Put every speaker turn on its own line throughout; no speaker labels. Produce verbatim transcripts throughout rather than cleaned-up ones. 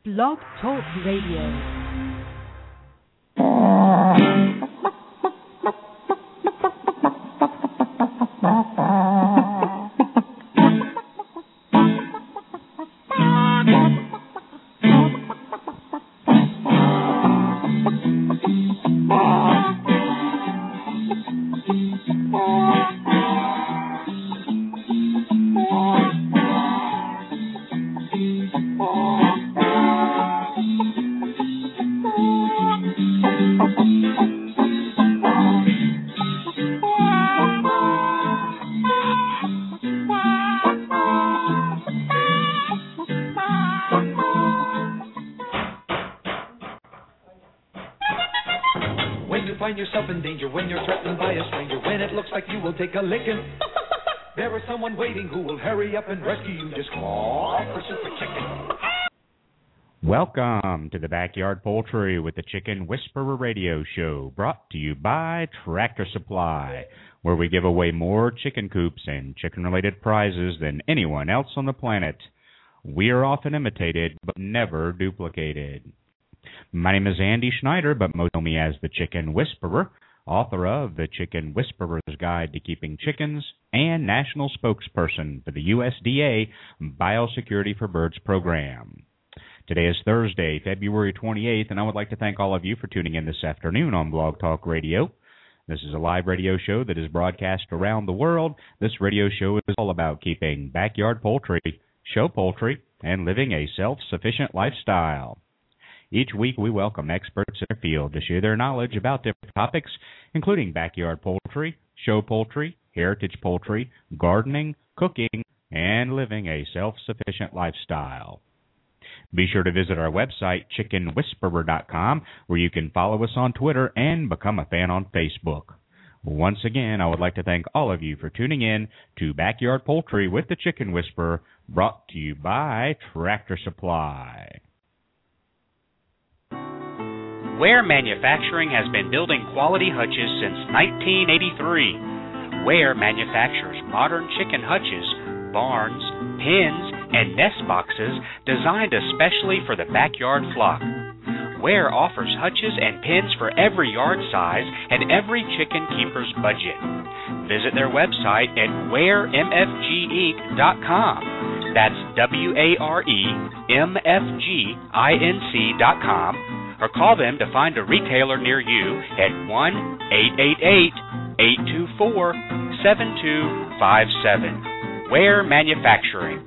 Blog Talk Radio.
Take a licking. There is someone waiting who will hurry up and rescue you. Just call for Super Chicken.
Welcome to the Backyard Poultry with the Chicken Whisperer radio show, brought to you by Tractor Supply, where we give away more chicken coops and chicken-related prizes than anyone else on the planet. We are often imitated, but never duplicated. My name is Andy Schneider, but most know me as the Chicken Whisperer, author of The Chicken Whisperer's Guide to Keeping Chickens, and national spokesperson for the U S D A Biosecurity for Birds program. Today is Thursday, February twenty-eighth, and I would like to thank all of you for tuning in this afternoon on Blog Talk Radio. This is a live radio show that is broadcast around the world. This radio show is all about keeping backyard poultry, show poultry, and living a self-sufficient lifestyle. Each week, we welcome experts in their field to share their knowledge about different topics, including backyard poultry, show poultry, heritage poultry, gardening, cooking, and living a self-sufficient lifestyle. Be sure to visit our website, chicken whisperer dot com, where you can follow us on Twitter and become a fan on Facebook. Once again, I would like to thank all of you for tuning in to Backyard Poultry with the Chicken Whisperer, brought to you by Tractor Supply.
Ware Manufacturing has been building quality hutches since nineteen eighty-three. Ware manufactures modern chicken hutches, barns, pens, and nest boxes designed especially for the backyard flock. Ware offers hutches and pens for every yard size and every chicken keeper's budget. Visit their website at ware m f g inc dot com. That's W A R E M F G I N C dot com. Or call them to find a retailer near you at one eight eight eight, eight two four, seven two five seven. Ware Manufacturing.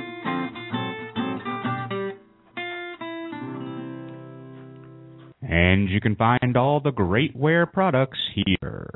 And you can find all the great Ware products here.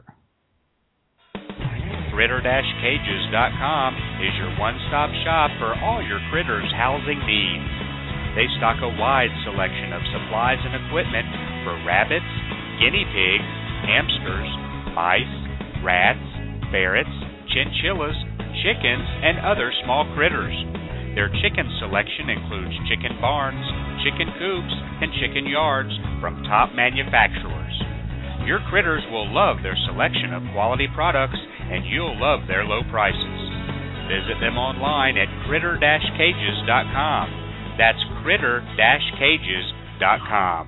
critter dash cages dot com is your one-stop shop for all your critters' housing needs. They stock a wide selection of supplies and equipment for rabbits, guinea pigs, hamsters, mice, rats, ferrets, chinchillas, chickens, and other small critters. Their chicken selection includes chicken barns, chicken coops, and chicken yards from top manufacturers. Your critters will love their selection of quality products, and you'll love their low prices. Visit them online at critter dash cages dot com. That's critter dash cages dot com.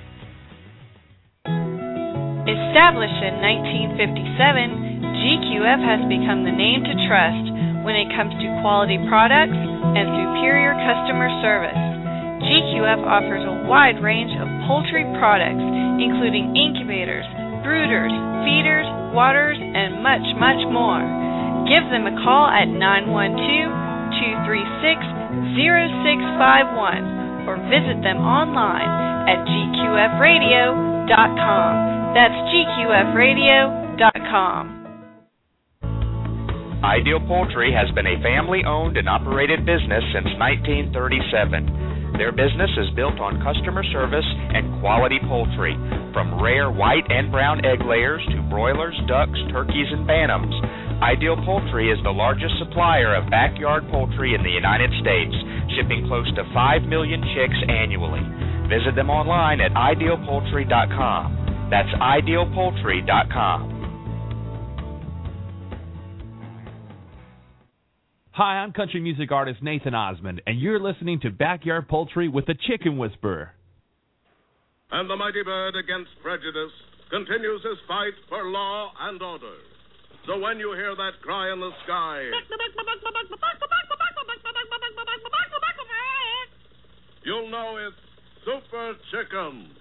Established in nineteen fifty-seven, G Q F has become the name to trust when it comes to quality products and superior customer service. G Q F offers a wide range of poultry products, including incubators, brooders, feeders, waters, and much, much more. Give them a call at nine one two, two three six, zero six five one or visit them online at g q f radio dot com. That's g q f radio dot com.
Ideal Poultry has been a family-owned and operated business since nineteen thirty-seven. Their business is built on customer service and quality poultry, from rare white and brown egg layers to broilers, ducks, turkeys, and bantams. Ideal Poultry is the largest supplier of backyard poultry in the United States, shipping close to five million chicks annually. Visit them online at ideal poultry dot com. That's ideal poultry dot com.
Hi, I'm country music artist Nathan Osmond, and you're listening to Backyard Poultry with the Chicken Whisperer.
And the mighty bird against prejudice continues his fight for law and order. So when you hear that cry in the sky, you'll know it's Super Chicken.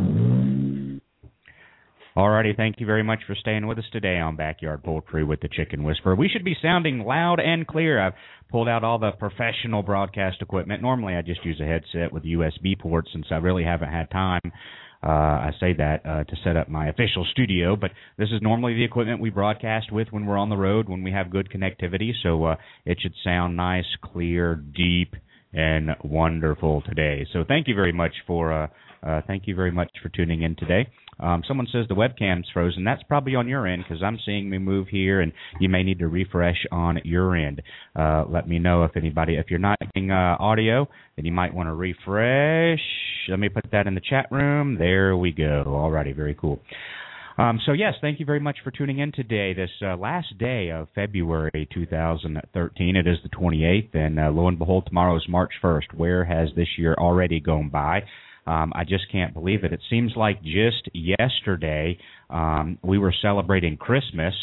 Alrighty, thank you very much for staying with us today on Backyard Poultry with the Chicken Whisperer. We should be sounding loud and clear. I've pulled out all the professional broadcast equipment. Normally I just use a headset with U S B ports since I really haven't had time, uh, I say that, uh, to set up my official studio. But this is normally the equipment we broadcast with when we're on the road, when we have good connectivity. So uh, it should sound nice, clear, deep, and wonderful today. So thank you very much for uh, uh, thank you very much for tuning in today. Um, someone says the webcam's frozen. That's probably on your end because I'm seeing me move here, and you may need to refresh on your end. Uh, let me know if anybody, if you're not getting uh, audio, then you might want to refresh. Let me put that in the chat room. There we go. All righty, very cool. Um, so, yes, thank you very much for tuning in today, this uh, last day of February two thousand thirteen. It is the twenty-eighth, and uh, lo and behold, tomorrow is March first. Where has this year already gone by? Um, I just can't believe it. It seems like just yesterday um, we were celebrating Christmas.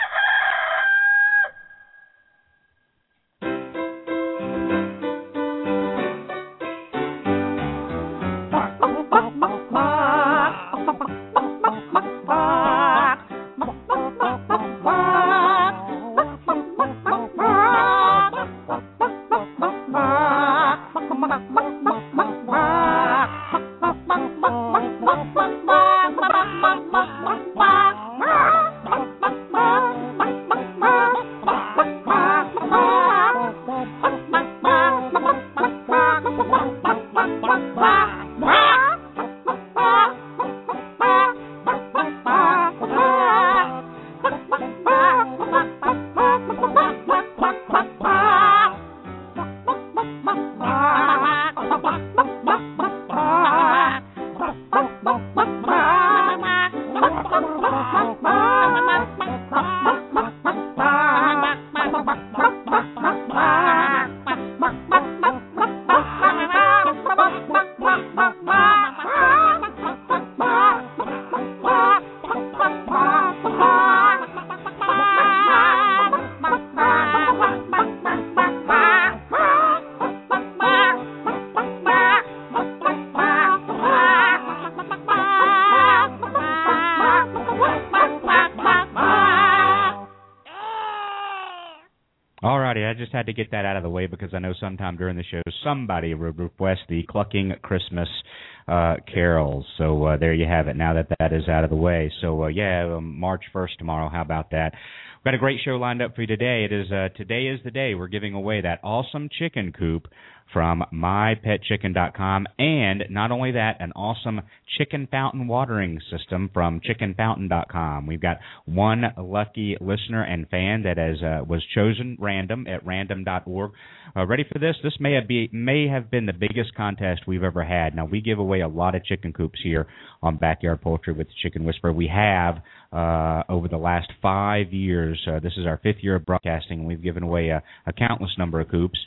I just had to get that out of the way because I know sometime during the show somebody would request the Clucking Christmas uh, carols. So uh, there you have it. Now that that is out of the way. So, uh, yeah, um, March first tomorrow. How about that? We've got a great show lined up for you today. It is uh, Today is the day we're giving away that awesome chicken coop from my pet chicken dot com, and not only that, an awesome chicken fountain watering system from chicken fountain dot com. We've got one lucky listener and fan that has uh, was chosen random at random dot org. Uh, ready for this? This may have, be, may have been the biggest contest we've ever had. Now, we give away a lot of chicken coops here on Backyard Poultry with the Chicken Whisperer. We have uh, over the last five years. Uh, this is our fifth year of broadcasting. We've given away a, a countless number of coops.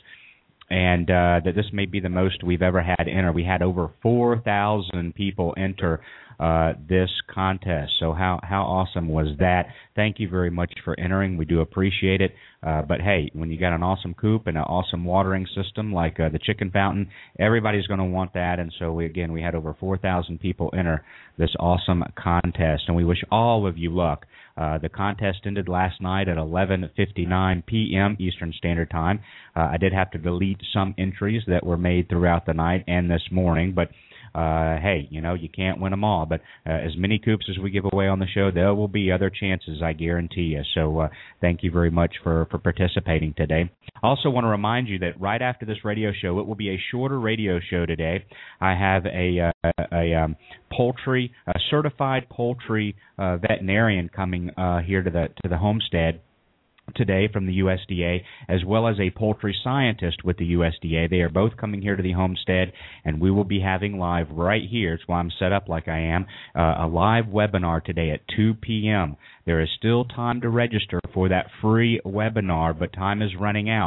And uh, that this may be the most we've ever had enter. We had over four thousand people enter uh, this contest. So how, how awesome was that? Thank you very much for entering. We do appreciate it. Uh, but, hey, when you got an awesome coop and an awesome watering system like uh, the chicken fountain, everybody's going to want that. And so, we, again, we had over four thousand people enter this awesome contest. And we wish all of you luck. Uh, the contest ended last night at eleven fifty-nine p.m. Eastern Standard Time. Uh, I did have to delete some entries that were made throughout the night and this morning, but uh, hey, you know, you can't win them all. But uh, as many coops as we give away on the show, there will be other chances, I guarantee you. So uh, thank you very much for, for participating today. I also want to remind you that right after this radio show, it will be a shorter radio show today. I have a, uh, a, a um, poultry, a certified poultry uh, veterinarian coming uh, here to the to the homestead today from the U S D A, as well as a poultry scientist with the U S D A. They are both coming here to the homestead, and we will be having live right here. It's why I'm set up like I am, uh, a live webinar today at two p.m. There is still time to register for that free webinar, but time is running out.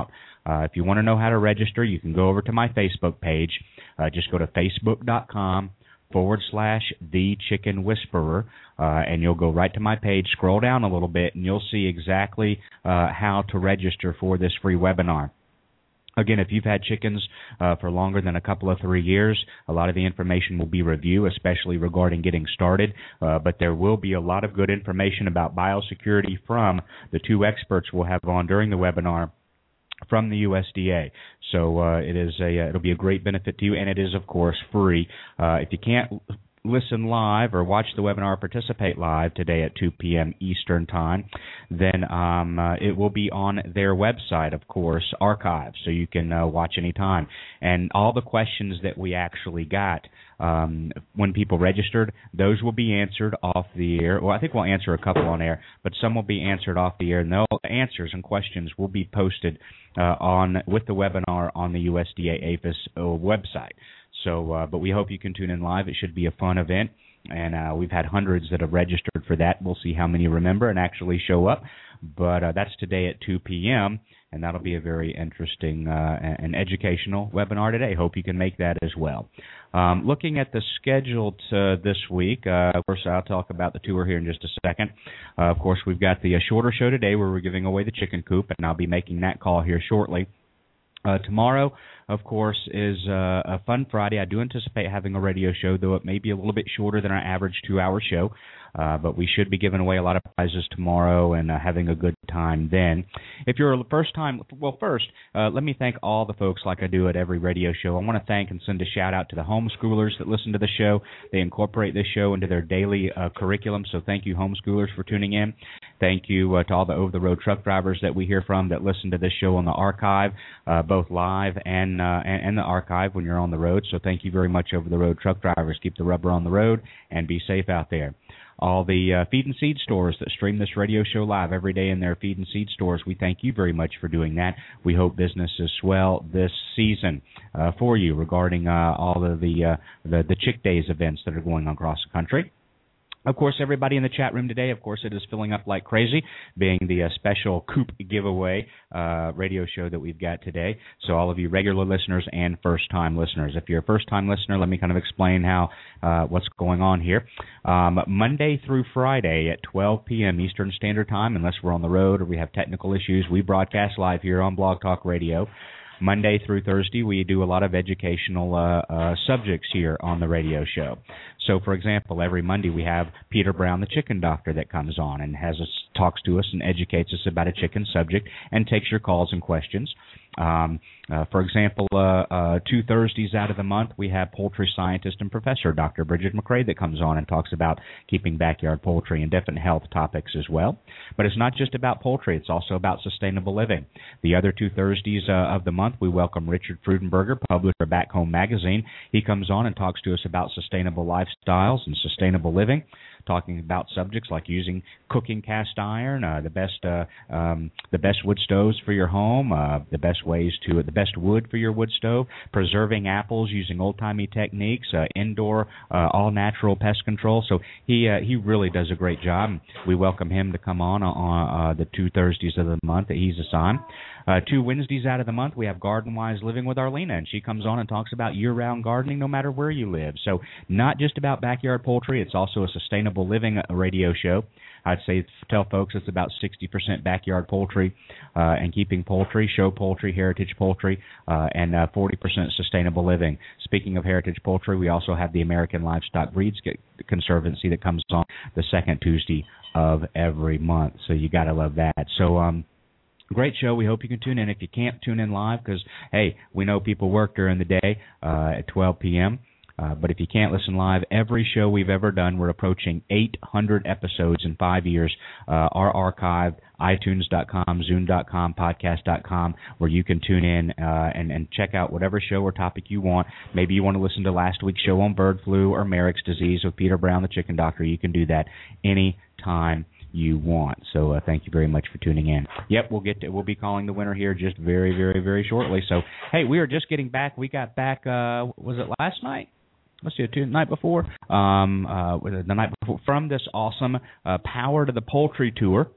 Uh, if you want to know how to register, you can go over to my Facebook page. Uh, just go to facebook.com forward slash The Chicken Whisperer, uh, and you'll go right to my page, scroll down a little bit, and you'll see exactly uh, how to register for this free webinar. Again, if you've had chickens uh, for longer than a couple of three years, a lot of the information will be review, especially regarding getting started. Uh, but there will be a lot of good information about biosecurity from the two experts we'll have on during the webinar from the U S D A. So uh, it is a uh, it'll be a great benefit to you, and it is, of course, free. Uh, if you can't listen live or watch the webinar, participate live today at two p.m. Eastern Time, then um, uh, it will be on their website, of course, archived, so you can uh, watch anytime. And all the questions that we actually got um, when people registered, those will be answered off the air. Well, I think we'll answer a couple on air, but some will be answered off the air, and the answers and questions will be posted uh, on with the webinar on the U S D A APHIS uh, website. So, uh, but we hope you can tune in live. It should be a fun event, and uh, we've had hundreds that have registered for that. We'll see how many remember and actually show up. But uh, that's today at two p.m., and that'll be a very interesting uh, and educational webinar today. Hope you can make that as well. Um, looking at the schedule to this week, uh, of course, I'll talk about the tour here in just a second. Uh, of course, we've got the uh, shorter show today where we're giving away the chicken coop, and I'll be making that call here shortly. Uh, tomorrow, of course, is uh, a fun Friday. I do anticipate having a radio show, though it may be a little bit shorter than our average two-hour show. Uh, but we should be giving away a lot of prizes tomorrow and uh, having a good time then. If you're a first time, well, first, uh, let me thank all the folks like I do at every radio show. I want to thank and send a shout-out to the homeschoolers that listen to the show. They incorporate this show into their daily uh, curriculum, so thank you, homeschoolers, for tuning in. Thank you uh, to all the over-the-road truck drivers that we hear from that listen to this show on the archive, uh, both live and, uh, and and the archive when you're on the road. So thank you very much, over-the-road truck drivers. Keep the rubber on the road and be safe out there. All the uh, feed and seed stores that stream this radio show live every day in their feed and seed stores, we thank you very much for doing that. We hope business is swell this season uh, for you regarding uh, all of the, uh, the the Chick Days events that are going on across the country. Of course, everybody in the chat room today, of course, it is filling up like crazy, being the uh, special Coop giveaway uh, radio show that we've got today. So all of you regular listeners and first-time listeners. If you're a first-time listener, let me kind of explain how uh, what's going on here. Um, Monday through Friday at twelve p.m. Eastern Standard Time, unless we're on the road or we have technical issues, we broadcast live here on Blog Talk Radio. Monday through Thursday, we do a lot of educational uh, uh, subjects here on the radio show. So, for example, every Monday we have Peter Brown, the chicken doctor, that comes on and has us, talks to us and educates us about a chicken subject and takes your calls and questions. Um, uh, for example, uh, uh, two Thursdays out of the month, we have poultry scientist and professor Doctor Bridget McRae that comes on and talks about keeping backyard poultry and different health topics as well. But it's not just about poultry. It's also about sustainable living. The other two Thursdays uh, of the month, we welcome Richard Frudenberger, publisher of Back Home Magazine. He comes on and talks to us about sustainable lifestyles and sustainable living, talking about subjects like using cooking cast iron, uh, the best uh, um, the best wood stoves for your home, uh, the best ways to the best wood for your wood stove, preserving apples using old-timey techniques, uh, indoor uh, all-natural pest control. So he uh, he really does a great job. We welcome him to come on on uh, the two Thursdays of the month that he's assigned. Uh, two Wednesdays out of the month, we have Garden Wise Living with Arlena, and she comes on and talks about year-round gardening no matter where you live. So not just about backyard poultry, it's also a sustainable living radio show. I'd say tell folks it's about sixty percent backyard poultry uh, and keeping poultry, show poultry, heritage poultry, uh, and uh, forty percent sustainable living. Speaking of heritage poultry, we also have the American Livestock Breeds Conservancy that comes on the second Tuesday of every month. So you got to love that. So, um, great show. We hope you can tune in. If you can't tune in live, because, hey, we know people work during the day uh, at twelve p.m., Uh, but if you can't listen live, every show we've ever done, we're approaching eight hundred episodes in five years, uh, are archived, iTunes dot com, Zoom dot com, podcast dot com, where you can tune in uh, and, and check out whatever show or topic you want. Maybe you want to listen to last week's show on bird flu or Merrick's disease with Peter Brown, the chicken doctor. You can do that any time you want. So uh, thank you very much for tuning in. Yep, we'll get to, we'll be calling the winner here just very, very, very shortly. So, hey, we are just getting back. We got back, uh, was it last night? Let's see, the night before, um, uh, the night before, from this awesome uh, Power to the Poultry tour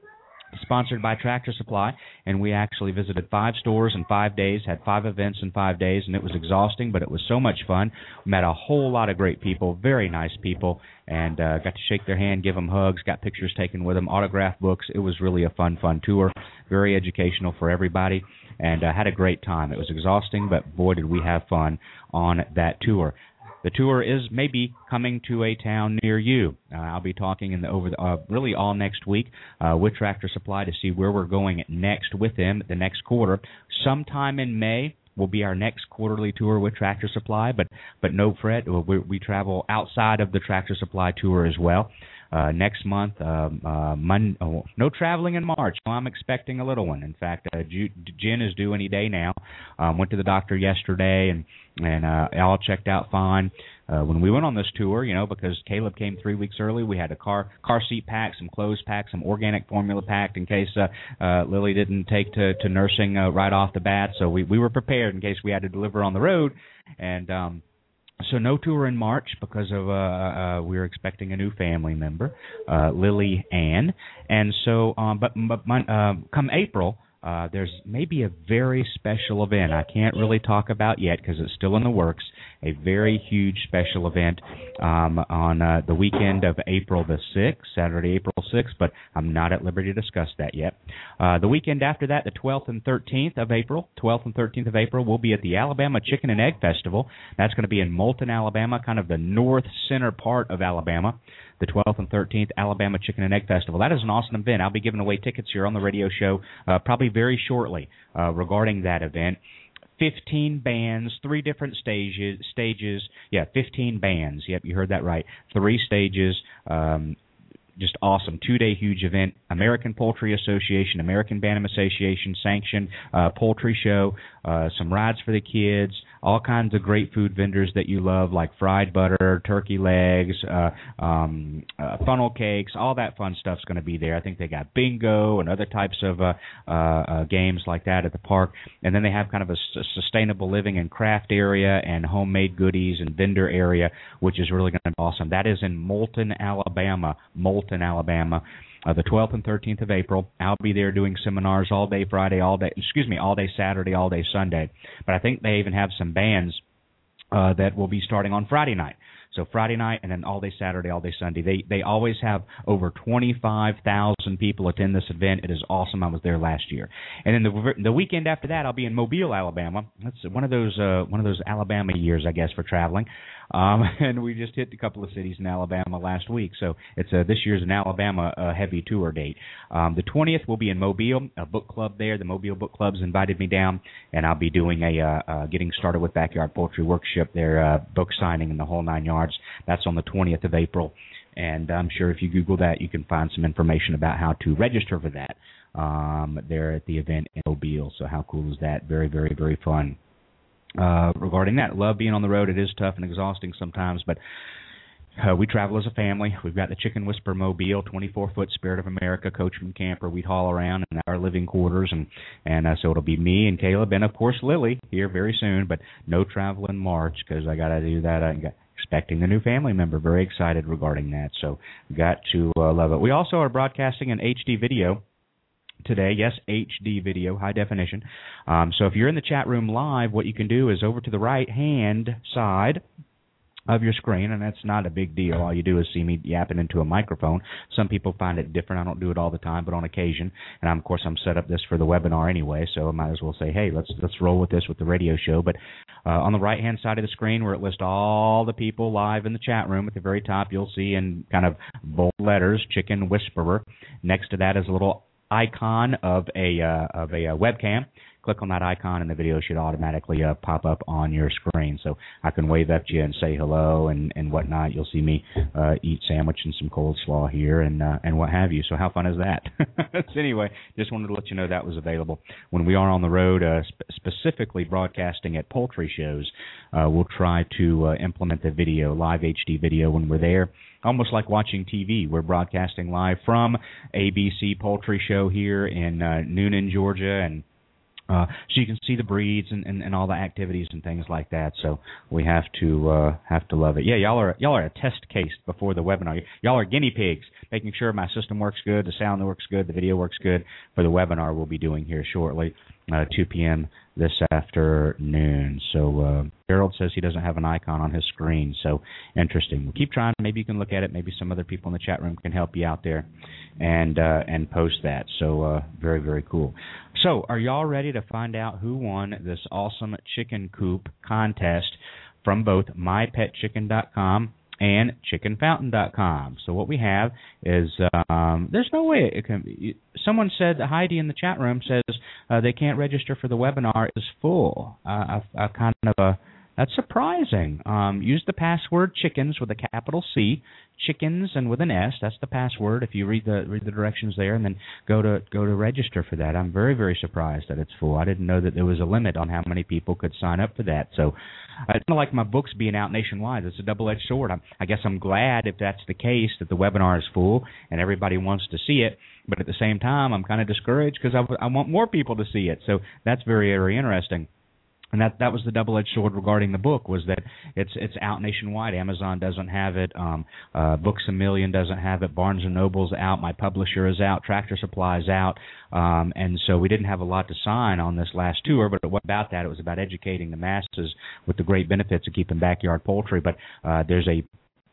sponsored by Tractor Supply, and we actually visited five stores in five days, had five events in five days, and it was exhausting, but it was so much fun. We met a whole lot of great people, very nice people, and uh, got to shake their hand, give them hugs, got pictures taken with them, autographed books. It was really a fun, fun tour, very educational for everybody, and uh, had a great time. It was exhausting, but boy, did we have fun on that tour. The tour is maybe coming to a town near you. Uh, I'll be talking in the over the, uh, really all next week uh, with Tractor Supply to see where we're going next with them the next quarter. Sometime in May will be our next quarterly tour with Tractor Supply, but but no fret, we, we travel outside of the Tractor Supply tour as well. Uh, next month, um, uh, Mon- oh, no traveling in March. Well, I'm expecting a little one. In fact, uh, Ju- Jen is due any day now. Um, went to the doctor yesterday, and and uh, all checked out fine. Uh, when we went on this tour, you know, because Caleb came three weeks early, we had a car car seat packed, some clothes packed, some organic formula packed in case uh, uh, Lily didn't take to, to nursing uh, right off the bat. So we, we were prepared in case we had to deliver on the road. And um, so no tour in March because of uh, uh, we were expecting a new family member, uh, Lily Ann. And so, um, but, but uh, come April, Uh, there's maybe a very special event I can't really talk about yet because it's still in the works, a very huge special event um, on uh, the weekend of April the sixth, Saturday, April sixth, but I'm not at liberty to discuss that yet. Uh, the weekend after that, the twelfth and thirteenth of April, twelfth and thirteenth of April, we'll be at the Alabama Chicken and Egg Festival. That's going to be in Moulton, Alabama, kind of the north center part of Alabama. The twelfth and thirteenth Alabama Chicken and Egg Festival. That is an awesome event. I'll be giving away tickets here on the radio show uh, probably very shortly uh, regarding that event. fifteen bands, three different stages. Stages, yeah, fifteen bands. Yep, you heard that right. Three stages. Um, just awesome. Two-day huge event. American Poultry Association, American Bantam Association sanctioned uh, poultry show. Uh, some rides for the kids. All kinds of great food vendors that you love, like fried butter, turkey legs, uh, um, uh, funnel cakes, all that fun stuff's going to be there. I think they got bingo and other types of uh, uh, uh, games like that at the park. And then they have kind of a s- sustainable living and craft area and homemade goodies and vendor area, which is really going to be awesome. That is in Moulton, Alabama. Moulton, Alabama. Uh, the twelfth and thirteenth of April. I'll be there doing seminars all day Friday, all day, excuse me, all day Saturday, all day Sunday. But I think they even have some bands uh, that will be starting on Friday night. So Friday night and then all day Saturday, all day Sunday. They they always have over twenty-five thousand people attend this event. It is awesome. I was there last year. And then the the weekend after that, I'll be in Mobile, Alabama. That's one of those uh, one of those Alabama years, I guess, for traveling. Um, and we just hit a couple of cities in Alabama last week. So it's uh, this year's an Alabama uh, heavy tour date. Um, the twentieth will be in Mobile, a book club there. The Mobile Book Club's invited me down, and I'll be doing a uh, uh, Getting Started with Backyard Poultry workshop, their uh, book signing and the whole nine yards. That's on the twentieth of April, and I'm sure if you Google that, you can find some information about how to register for that. Um, there at the event in Mobile. So how cool is that? Very, very, very fun. Uh, regarding that, love being on the road. It is tough and exhausting sometimes, but uh, we travel as a family. We've got the Chicken Whisperer Mobile, twenty-four foot Spirit of America Coachman camper. We'd haul around in our living quarters, and and uh, so it'll be me and Caleb and of course Lily here very soon. But no travel in March because I got to do that. I got expecting the new family member. Very excited regarding that. So got to uh, love it. We also are broadcasting in H D video today. Yes, H D video, high definition. Um, so if you're in the chat room live, what you can do is over to the right-hand side of your screen, and that's not a big deal. All you do is see me yapping into a microphone. Some people find it different. I don't do it all the time, but on occasion. And, I'm, of course, I'm set up this for the webinar anyway, so I might as well say, hey, let's let's roll with this with the radio show. But uh, on the right-hand side of the screen where it lists all the people live in the chat room, at the very top you'll see in kind of bold letters, Chicken Whisperer. Next to that is a little icon of a uh, of a uh, webcam. Click on that icon and the video should automatically uh, pop up on your screen. So I can wave at you and say hello and, and whatnot. You'll see me uh, eat sandwich and some coleslaw here and uh, and what have you. So how fun is that? So anyway, just wanted to let you know that was available. When we are on the road, uh, sp- specifically broadcasting at poultry shows, uh, we'll try to uh, implement the video, live H D video when we're there. Almost like watching T V. We're broadcasting live from A B C Poultry Show here in uh, Noonan, Georgia, and Uh, so you can see the breeds and, and, and all the activities and things like that. So we have to uh, have to love it. Yeah, y'all are y'all are a test case before the webinar. Y'all are guinea pigs, making sure my system works good, the sound works good, the video works good for the webinar we'll be doing here shortly, uh, two p.m. this afternoon. So uh, Harold says he doesn't have an icon on his screen. So interesting. We'll keep trying. Maybe you can look at it. Maybe some other people in the chat room can help you out there and uh, and post that. So uh, very, very cool. So are y'all ready to find out who won this awesome chicken coop contest from both my pet chicken dot com and chicken fountain dot com? So what we have is um, there's no way it can be. Someone said, Heidi in the chat room says uh, they can't register for the webinar. Is full. Uh, a, a kind of a That's surprising. Um, use the password chickens with a capital C, chickens and with an S. That's the password. If you read the read the directions there, and then go to go to register for that. I'm very very surprised that it's full. I didn't know that there was a limit on how many people could sign up for that. So uh, it's not like my books being out nationwide. It's a double-edged sword. I'm, I guess I'm glad if that's the case that the webinar is full and everybody wants to see it. But at the same time, I'm kind of discouraged because I, I want more people to see it. So that's very very interesting. And that that was the double-edged sword regarding the book, was that it's it's out nationwide. Amazon doesn't have it. Um, uh, Books A Million doesn't have it. Barnes and Noble's out. My publisher is out. Tractor Supply is out. Um, and so we didn't have a lot to sign on this last tour, but it wasn't about that. It was about educating the masses with the great benefits of keeping backyard poultry. But uh, there's a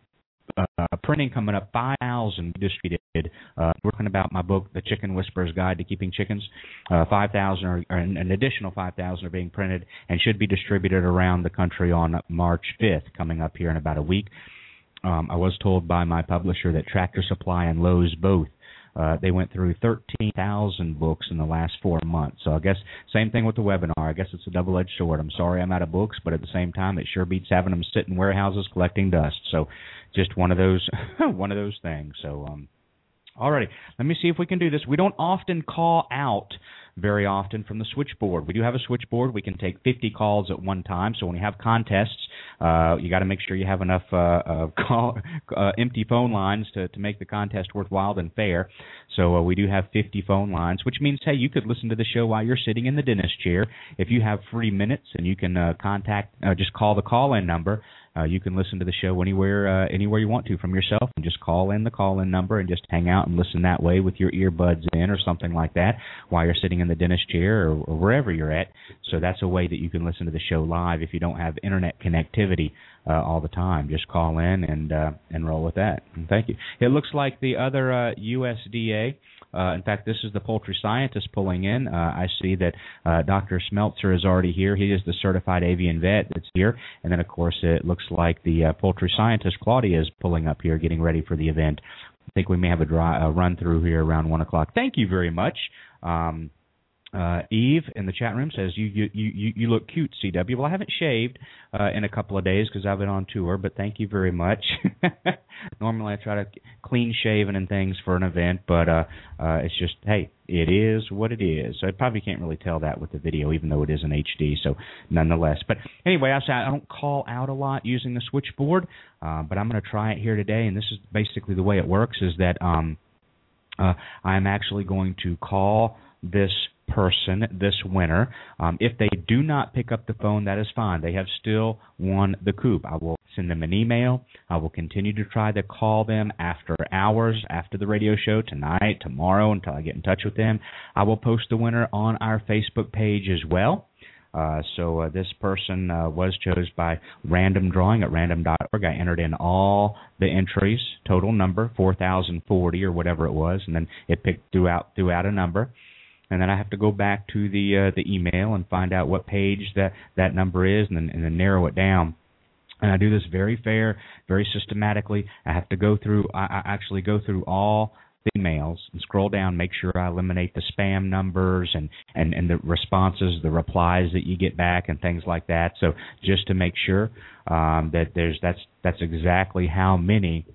Uh, printing coming up, five thousand distributed. Uh, working about my book, The Chicken Whisperer's Guide to Keeping Chickens. Uh, five thousand, or, or an additional five thousand are being printed and should be distributed around the country on March fifth, coming up here in about a week. Um, I was told by my publisher that Tractor Supply and Lowe's both, Uh, they went through thirteen thousand books in the last four months. So I guess same thing with the webinar. I guess it's a double-edged sword. I'm sorry I'm out of books, but at the same time, it sure beats having them sit in warehouses collecting dust. So just one of those one of those things. So, um, all righty. Let me see if we can do this. We don't often call out very often from the switchboard. We do have a switchboard. We can take fifty calls at one time. So when you have contests, uh, you got to make sure you have enough uh, uh, call, uh, empty phone lines to, to make the contest worthwhile and fair. So uh, we do have fifty phone lines, which means, hey, you could listen to the show while you're sitting in the dentist chair. If you have free minutes and you can uh, contact, uh, just call the call-in number. Uh, you can listen to the show anywhere uh, anywhere you want to from yourself, and just call in the call-in number and just hang out and listen that way with your earbuds in or something like that while you're sitting in the dentist chair or, or wherever you're at. So that's a way that you can listen to the show live if you don't have internet connectivity uh, all the time. Just call in and uh, and roll with that. And thank you. It looks like the other uh, U S D A, uh, in fact, this is the poultry scientist pulling in. Uh, I see that uh, Doctor Smeltzer is already here. He is the certified avian vet that's here. And then, of course, it looks like the uh, poultry scientist, Claudia, is pulling up here, getting ready for the event. I think we may have a, dry, a run-through here around one o'clock. Thank you very much. Um, Uh, Eve in the chat room says, you you, you, you look cute, C W. Well, I haven't shaved uh, in a couple of days because I've been on tour, but thank you very much. Normally I try to clean shaven and things for an event, but uh, uh, it's just, hey, it is what it is. So I probably can't really tell that with the video, even though it is in H D, so nonetheless. But anyway, I say I don't call out a lot using the switchboard, uh, but I'm going to try it here today, and this is basically the way it works, is that um, uh, I'm actually going to call this person, this winner. Um, if they do not pick up the phone, that is fine. They have still won the coop. I will send them an email. I will continue to try to call them after hours, after the radio show, tonight, tomorrow, until I get in touch with them. I will post the winner on our Facebook page as well. Uh, so uh, this person uh, was chosen by random drawing at random dot org. I entered in all the entries, total number, four thousand forty or whatever it was, and then it picked throughout, throughout a number. And then I have to go back to the uh, the email and find out what page that, that number is, and then, and then narrow it down. And I do this very fair, very systematically. I have to go through, I, I actually go through all the emails and scroll down, make sure I eliminate the spam numbers and, and, and the responses, the replies that you get back and things like that. So just to make sure um, that there's that's that's exactly how many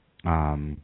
um,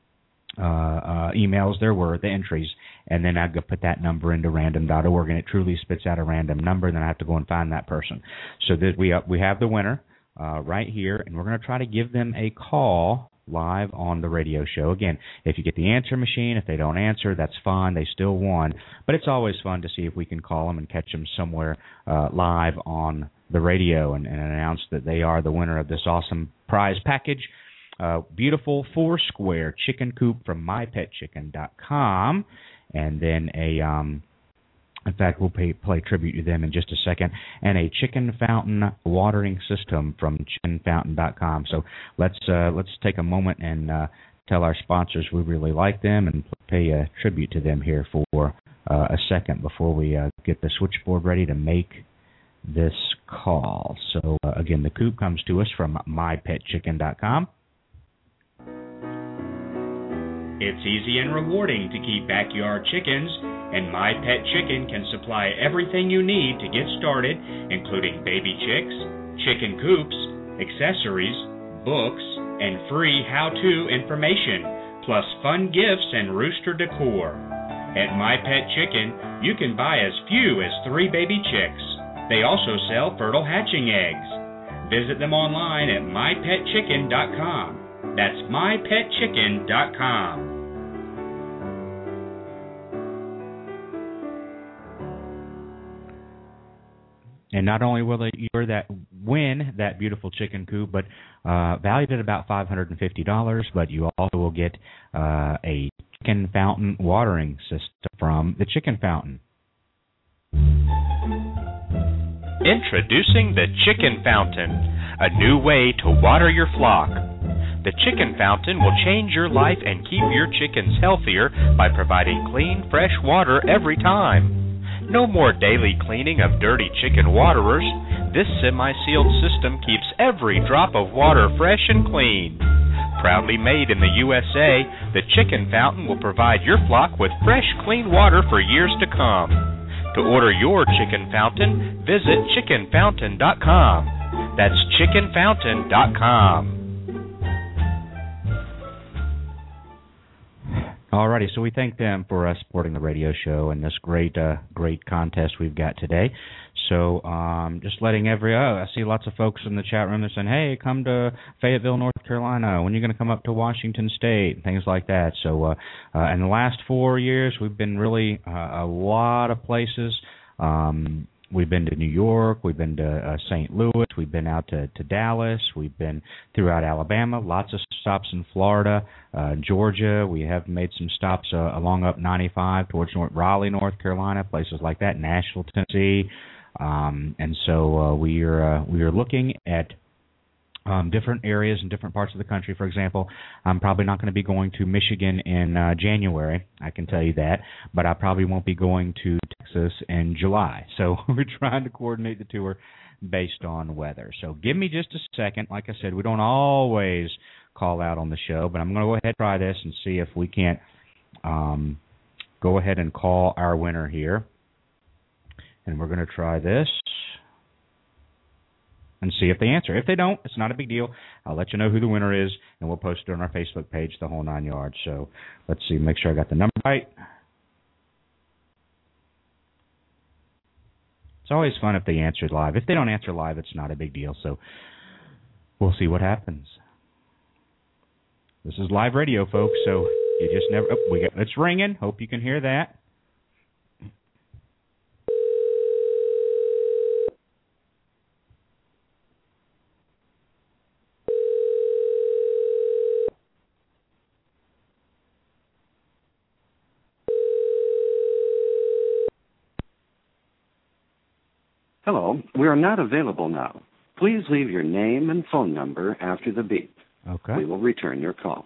uh, uh, emails there were, the entries. And then I go put that number into random dot org, and it truly spits out a random number, and then I have to go and find that person. So that we uh, we have the winner uh, right here, and we're going to try to give them a call live on the radio show. Again, if you get the answer machine, if they don't answer, that's fine. They still won. But it's always fun to see if we can call them and catch them somewhere uh, live on the radio and, and announce that they are the winner of this awesome prize package. Uh, beautiful four-square chicken coop from my pet chicken dot com. And then a... Um, In fact, we'll pay, play tribute to them in just a second. And a chicken fountain watering system from chicken fountain dot com. So let's uh, let's take a moment and uh, tell our sponsors we really like them and pay a tribute to them here for uh, a second before we uh, get the switchboard ready to make this call. So uh, again, the coop comes to us from my pet chicken dot com.
It's easy and rewarding to keep backyard chickens, and My Pet Chicken can supply everything you need to get started, including baby chicks, chicken coops, accessories, books, and free how-to information, plus fun gifts and rooster decor. At My Pet Chicken, you can buy as few as three baby chicks. They also sell fertile hatching eggs. Visit them online at my pet chicken dot com. That's my pet chicken dot com.
And not only will you that win that beautiful chicken coop, but uh, valued at about five hundred fifty dollars, but you also will get uh, a chicken fountain watering system from the Chicken Fountain.
Introducing the Chicken Fountain, a new way to water your flock. The Chicken Fountain will change your life and keep your chickens healthier by providing clean, fresh water every time. No more daily cleaning of dirty chicken waterers. This semi-sealed system keeps every drop of water fresh and clean. Proudly made in the U S A, the Chicken Fountain will provide your flock with fresh, clean water for years to come. To order your Chicken Fountain, visit chicken fountain dot com. That's chicken fountain dot com.
Alrighty, so we thank them for uh, supporting the radio show and this great, uh, great contest we've got today. So, um, just letting every, oh, I see lots of folks in the chat room that are saying, hey, come to Fayetteville, North Carolina. When are you going to come up to Washington State? And things like that. So, uh, uh, in the last four years, we've been really uh, a lot of places. Um, We've been to New York, we've been to uh, Saint Louis, we've been out to, to Dallas, we've been throughout Alabama, lots of stops in Florida, uh, Georgia. We have made some stops uh, along up ninety-five towards North, Raleigh, North Carolina, places like that, Nashville, Tennessee. Um, and so uh, we are uh, we are looking at Um, different areas in different parts of the country. For example, I'm probably not going to be going to Michigan in uh, January, I can tell you that, but I probably won't be going to Texas in July. So we're trying to coordinate the tour based on weather. So give me just a second. Like I said, we don't always call out on the show, but I'm going to go ahead and try this and see if we can't um, go ahead and call our winner here. And we're going to try this and see if they answer. If they don't, it's not a big deal. I'll let you know who the winner is, and we'll post it on our Facebook page, the whole nine yards. So let's see, make sure I got the number right. It's always fun if they answer live. If they don't answer live, it's not a big deal. So we'll see what happens. This is live radio, folks, so you just never... Oh, we got, it's ringing. Hope you can hear that.
Hello, we are not available now. Please leave your name and phone number after the beep.
Okay.
We will return your call.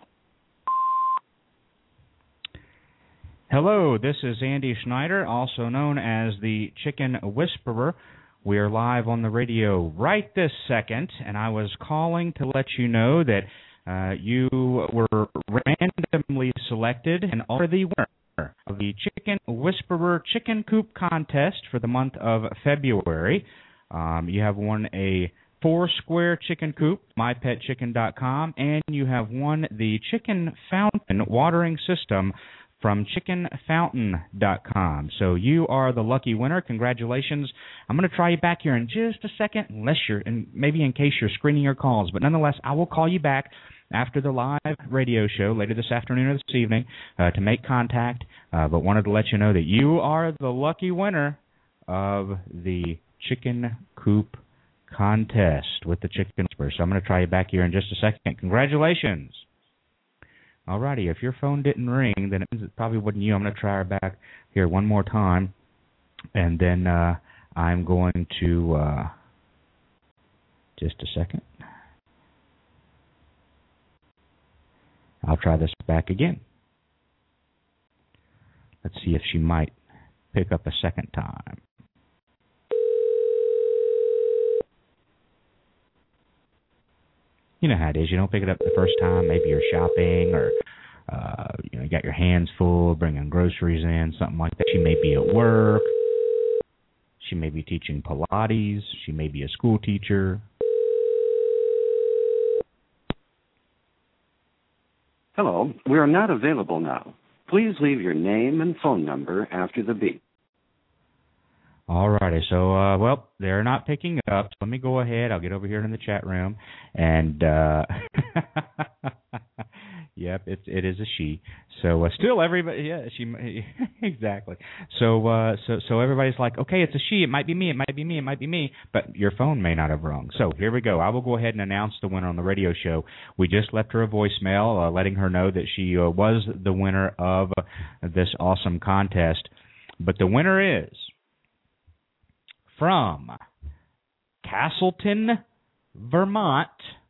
Hello, this is Andy Schneider, also known as the Chicken Whisperer. We are live on the radio right this second, and I was calling to let you know that uh, you were randomly selected and are the winner of the Chicken Whisperer Chicken Coop Contest for the month of February. Um, you have won a four-square chicken coop, my pet chicken dot com, and you have won the Chicken Fountain watering system from chicken fountain dot com. So you are the lucky winner. Congratulations. I'm going to try you back here in just a second, unless you're, and maybe in case you're screening your calls, but nonetheless, I will call you back after the live radio show later this afternoon or this evening uh, to make contact, uh, but wanted to let you know that you are the lucky winner of the Chicken Coop contest with the Chicken Whisperer. So I'm going to try you back here in just a second. Congratulations. All righty. If your phone didn't ring, then it means it probably wasn't you. I'm going to try her back here one more time, and then uh, I'm going to uh, just a second. I'll try this back again. Let's see if she might pick up a second time. You know how it is. You don't pick it up the first time. Maybe you're shopping or uh, you know, you got your hands full, bringing groceries in, something like that. She may be at work. She may be teaching Pilates. She may be a school teacher.
Hello, we are not available now. Please leave your name and phone number after the beep.
All righty. So, uh, well, they're not picking up. So let me go ahead. I'll get over here in the chat room. And, uh, yep, it, it is a she. So uh, still everybody, yeah, she, exactly. So, uh, so, so everybody's like, okay, it's a she. It might be me. It might be me. It might be me. But your phone may not have rung. So here we go. I will go ahead and announce the winner on the radio show. We just left her a voicemail uh, letting her know that she uh, was the winner of uh, this awesome contest. But the winner is from Castleton, Vermont.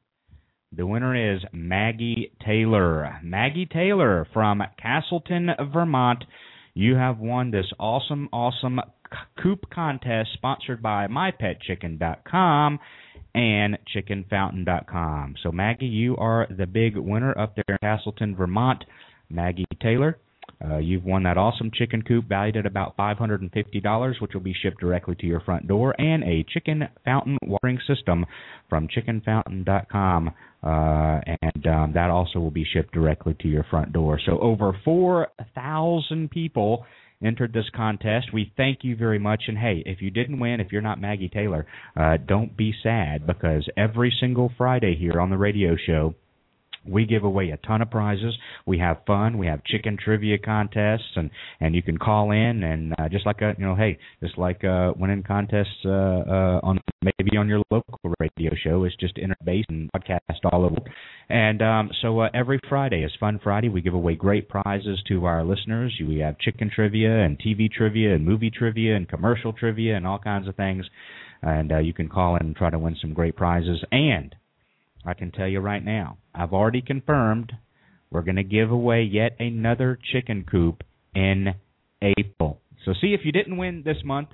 The winner is Maggie Taylor. Maggie Taylor from Castleton, Vermont. You have won this awesome, awesome coop contest sponsored by my pet chicken dot com and chicken fountain dot com. So, Maggie, you are the big winner up there in Castleton, Vermont. Maggie Taylor. Uh, you've won that awesome chicken coop valued at about five hundred fifty dollars, which will be shipped directly to your front door, and a chicken fountain watering system from chicken fountain dot com, uh, and um, that also will be shipped directly to your front door. So over four thousand people entered this contest. We thank you very much. And, hey, if you didn't win, if you're not Maggie Taylor, uh, don't be sad, because every single Friday here on the radio show, we give away a ton of prizes. We have fun. We have chicken trivia contests, and, and you can call in and uh, just like a you know, hey, just like uh, winning contests uh, uh, on maybe on your local radio show is just enter base and podcast all over. And um, so uh, every Friday is Fun Friday. We give away great prizes to our listeners. We have chicken trivia and T V trivia and movie trivia and commercial trivia and all kinds of things. And uh, you can call in and try to win some great prizes. And I can tell you right now, I've already confirmed we're going to give away yet another chicken coop in April. So see, if you didn't win this month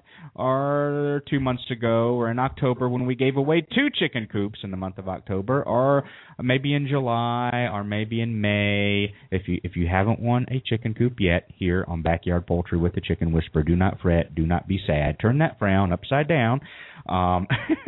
or two months ago or in October when we gave away two chicken coops in the month of October, or maybe in July or maybe in May, if you if you haven't won a chicken coop yet here on Backyard Poultry with the Chicken Whisperer, do not fret, do not be sad. Turn that frown upside down. Um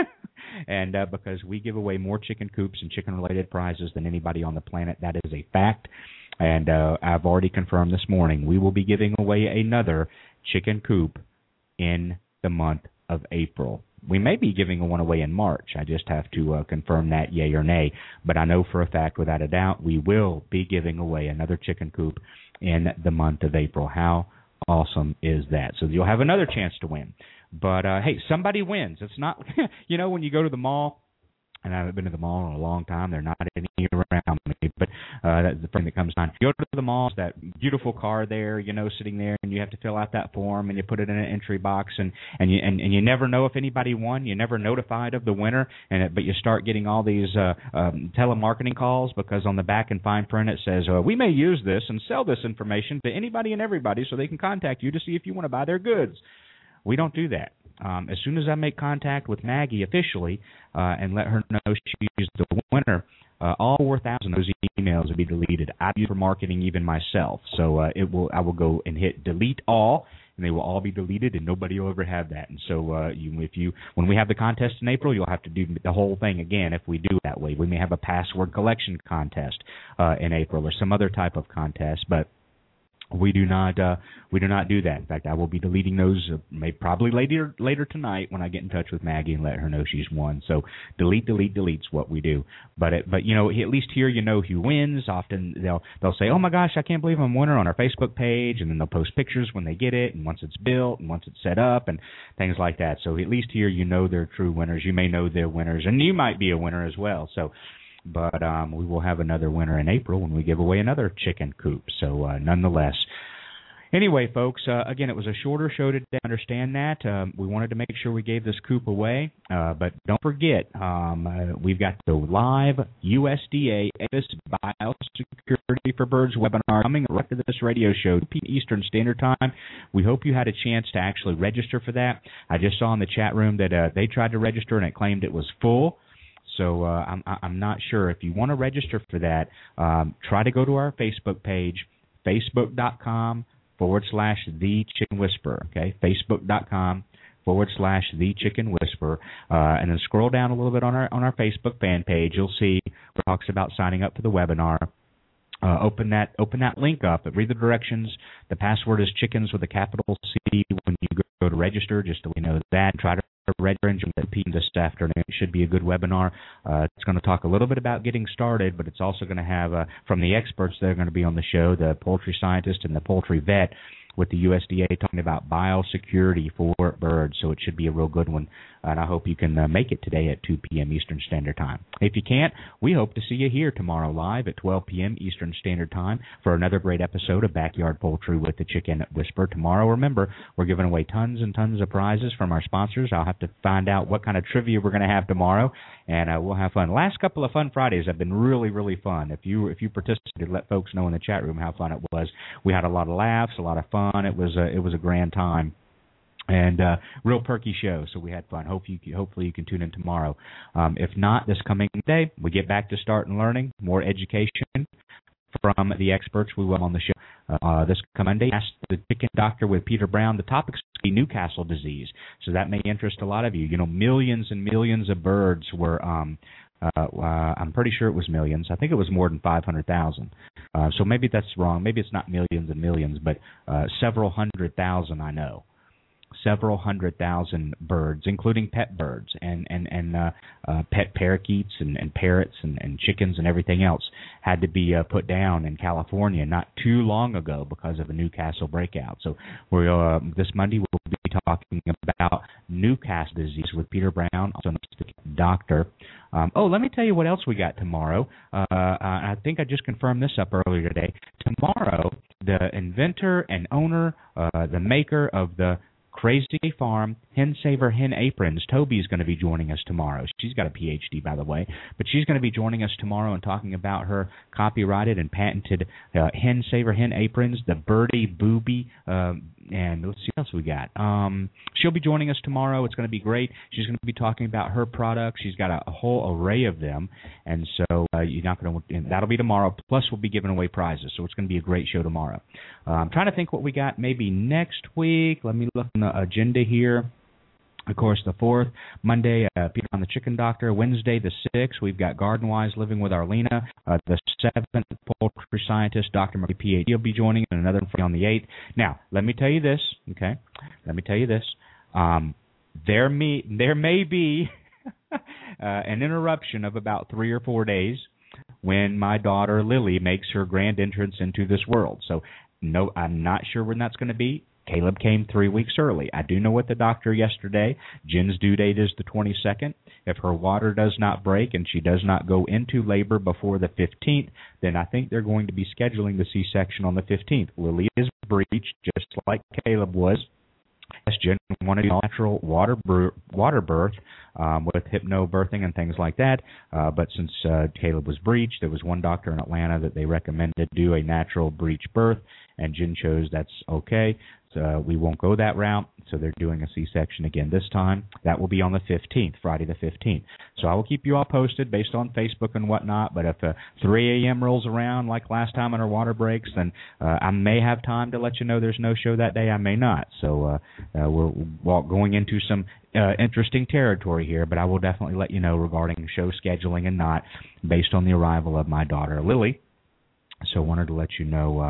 And uh, because we give away more chicken coops and chicken-related prizes than anybody on the planet, that is a fact. And uh, I've already confirmed this morning we will be giving away another chicken coop in the month of April. We may be giving one away in March. I just have to uh, confirm that, yay or nay. But I know for a fact, without a doubt, we will be giving away another chicken coop in the month of April. How awesome is that? So you'll have another chance to win. But, uh, hey, somebody wins. It's not, you know, when you go to the mall, and I haven't been to the mall in a long time, they're not any around me, but uh, that's the thing that comes on. You go to the mall, that beautiful car there, you know, sitting there, and you have to fill out that form, and you put it in an entry box, and, and, you, and, and you never know if anybody won. You're never notified of the winner, and it, but you start getting all these uh, um, telemarketing calls because on the back in fine print it says, uh, we may use this and sell this information to anybody and everybody so they can contact you to see if you want to buy their goods. We don't do that. Um, as soon as I make contact with Maggie officially uh, and let her know she's the winner, uh, all four thousand of those emails will be deleted. I use for marketing even myself, so uh, it will. I will go and hit delete all, and they will all be deleted, and nobody will ever have that. And so, uh, you, if you, when we have the contest in April, you'll have to do the whole thing again. If we do it that way, we may have a password collection contest uh, in April or some other type of contest, but We do not uh, we do not do that. In fact, I will be deleting those uh, maybe probably later later tonight when I get in touch with Maggie and let her know she's won. So delete, delete, delete's what we do. But it, but you know, at least here you know who wins. Often they'll they'll say, "Oh my gosh, I can't believe I'm a winner" on our Facebook page, and then they'll post pictures when they get it, and once it's built, and once it's set up, and things like that. So at least here you know they're true winners. You may know they're winners, and you might be a winner as well. So. But um, we will have another winner in April when we give away another chicken coop. So uh, nonetheless. Anyway, folks, uh, again, it was a shorter show today. I understand that. Um, we wanted to make sure we gave this coop away. Uh, but don't forget, um, uh, we've got the live U S D A Avis Biosecurity for Birds webinar coming right after this radio show, two p.m. Eastern Standard Time. We hope you had a chance to actually register for that. I just saw in the chat room that uh, they tried to register and it claimed it was full. So uh, I'm, I'm not sure. If you want to register for that, um, try to go to our Facebook page, facebook.com forward slash The Chicken Whisperer, okay? Facebook.com forward slash The Chicken Whisperer. Uh, and then scroll down a little bit on our on our Facebook fan page. You'll see where it talks about signing up for the webinar. Uh, open that open that link up. Read the directions. The password is chickens with a capital C when you go to register, just so we know that. Try to register at P M this afternoon. It should be a good webinar. Uh, it's going to talk a little bit about getting started, but it's also going to have, uh, from the experts that are going to be on the show, the poultry scientist and the poultry vet with the U S D A talking about biosecurity for birds. So it should be a real good one, and I hope you can uh, make it today at two p.m. Eastern Standard Time. If you can't, we hope to see you here tomorrow live at twelve p.m. Eastern Standard Time for another great episode of Backyard Poultry with the Chicken Whisperer. Tomorrow, remember, we're giving away tons and tons of prizes from our sponsors. I'll have to find out what kind of trivia we're going to have tomorrow, and uh, we'll have fun. Last couple of Fun Fridays have been really, really fun. If you if you participated, let folks know in the chat room how fun it was. We had a lot of laughs, a lot of fun. It was a, it was a grand time. And uh, real perky show, so we had fun. Hope you, hopefully you can tune in tomorrow. Um, if not, this coming day, we get back to start and learning, more education from the experts we will on the show. Uh, this coming Monday, Ask the Chicken Doctor with Peter Brown. The topic's going to be Newcastle disease, so that may interest a lot of you. You know, millions and millions of birds were, um, uh, uh, I'm pretty sure it was millions. I think it was more than five hundred thousand. Uh, so maybe that's wrong. Maybe it's not millions and millions, but uh, several hundred thousand, I know. Several hundred thousand birds, including pet birds and and and uh, uh, pet parakeets and, and parrots and, and chickens and everything else, had to be uh, put down in California not too long ago because of a Newcastle breakout. So we're uh, this Monday we'll be talking about Newcastle disease with Peter Brown, also known as the doctor. Um, oh, let me tell you what else we got tomorrow. Uh, I think I just confirmed this up earlier today. Tomorrow, the inventor and owner, uh, the maker of the Crazy Farm Hen Saver Hen Aprons, Toby, is going to be joining us tomorrow. She's got a P H D, by the way, but she's going to be joining us tomorrow and talking about her copyrighted and patented uh, Hen Saver Hen Aprons, the Birdie Booby, um, and let's see what else we got. Um, she'll be joining us tomorrow. It's going to be great. She's going to be talking about her products. She's got a, a whole array of them, and so uh, you're not going to. That'll be tomorrow. Plus, we'll be giving away prizes, so it's going to be a great show tomorrow. Uh, I'm trying to think what we got maybe next week. Let me look on the agenda here. Of course, the fourth, Monday, uh, Peter on the Chicken Doctor. Wednesday, the sixth, we've got Garden Wise Living with Arlena. Uh, the seventh, Poultry Scientist, Doctor Murray, P H D, will be joining, and another on the eighth. Now, let me tell you this, okay? Let me tell you this. Um, there, may, there may be uh, an interruption of about three or four days when my daughter, Lily, makes her grand entrance into this world. So, no, I'm not sure when that's going to be. Caleb came three weeks early. I do know what the doctor yesterday. Jen's due date is the twenty-second. If her water does not break and she does not go into labor before the fifteenth, then I think they're going to be scheduling the C-section on the fifteenth. Lily is breached, just like Caleb was. Yes, Jen wanted a natural water, br- water birth um, with hypnobirthing and things like that. Uh, but since uh, Caleb was breached, there was one doctor in Atlanta that they recommended do a natural breech birth, and Jen chose that's okay. Uh, we won't go that route, so they're doing a C-section again this time. That will be on the fifteenth, Friday the fifteenth. So I will keep you all posted based on Facebook and whatnot, but if uh, three a.m. rolls around like last time and our water breaks, then uh, I may have time to let you know there's no show that day. I may not. So uh, uh, we're, we're going into some uh, interesting territory here, but I will definitely let you know regarding show scheduling and not based on the arrival of my daughter, Lily. So I wanted to let you know uh,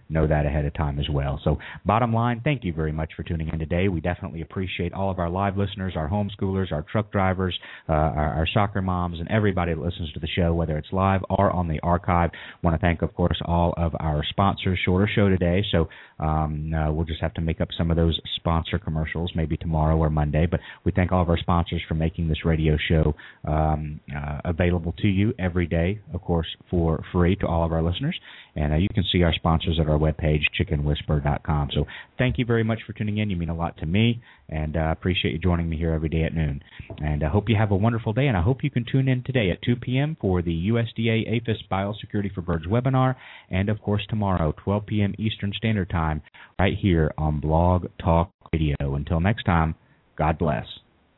know that ahead of time as well. So bottom line, thank you very much for tuning in today. We definitely appreciate all of our live listeners, our homeschoolers, our truck drivers, uh, our, our soccer moms, and everybody that listens to the show, whether it's live or on the archive. I want to thank, of course, all of our sponsors. Shorter show today, so um, uh, we'll just have to make up some of those sponsor commercials maybe tomorrow or Monday. But we thank all of our sponsors for making this radio show um, uh, available to you every day, of course, for free to all of our listeners. And uh, you can see our sponsors at our webpage, chicken whisperer dot com. So thank you very much for tuning in. You mean a lot to me, and I uh, appreciate you joining me here every day at noon. And I hope you have a wonderful day, and I hope you can tune in today at two p.m. for the U S D A APHIS Biosecurity for Birds webinar, and, of course, tomorrow, twelve p.m. Eastern Standard Time, right here on Blog Talk Radio. Until next time, God bless.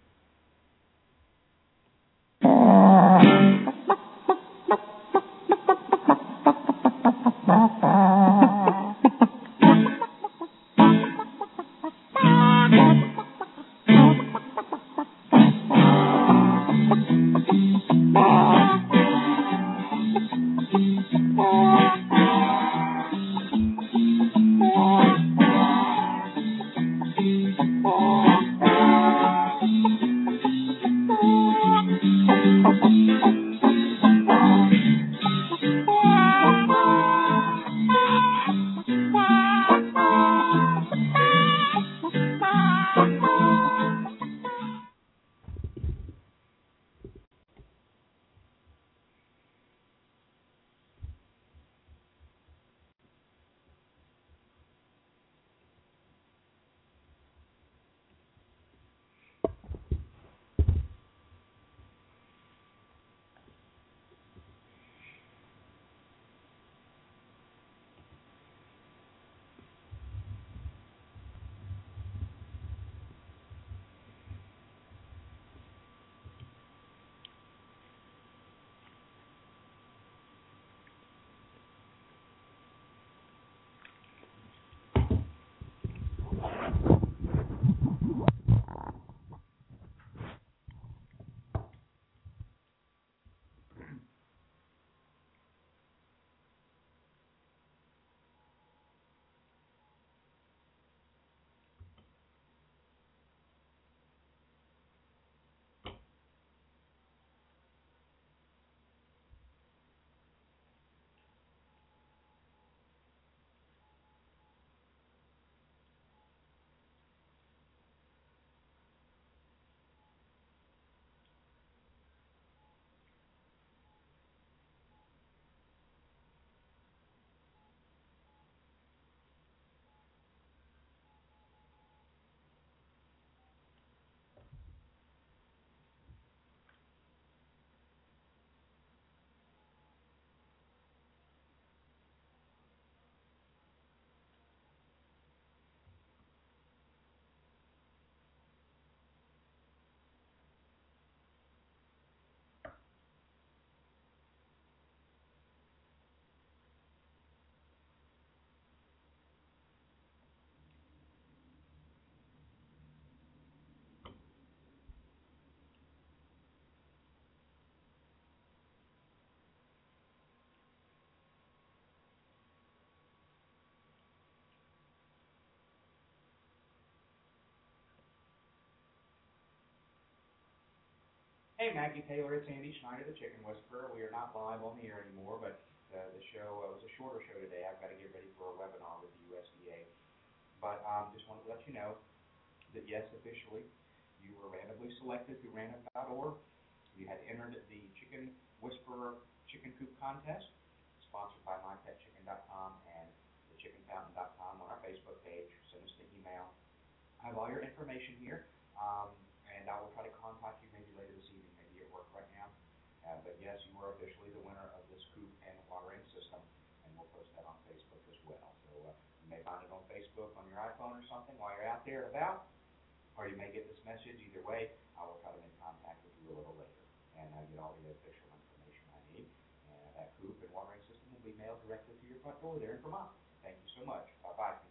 Hey, Maggie Taylor, it's Andy Schneider, the Chicken Whisperer. We are not live on the air anymore, but uh, the show uh, was a shorter show today. I've got to get ready for a webinar with the U S D A. But um, just wanted to let you know that, yes, officially, you were randomly selected through random dot org. You had entered the Chicken Whisperer Chicken Coop Contest, sponsored by my pet chicken dot com and the chicken fountain dot com on our Facebook page. Send us the email. I have all your information here. Um, And I will try to contact you maybe later this evening, maybe at work right now. Uh, but yes, you are officially the winner of this coop and watering system, and we'll post that on Facebook as well. So uh, you may find it on Facebook on your iPhone or something while you're out there and about, or you may get this message. Either way, I will try to make contact with you a little later and uh, get all the official information I need. And that coop and watering system will be mailed directly to your front door there in Vermont. Thank you so much. Bye-bye.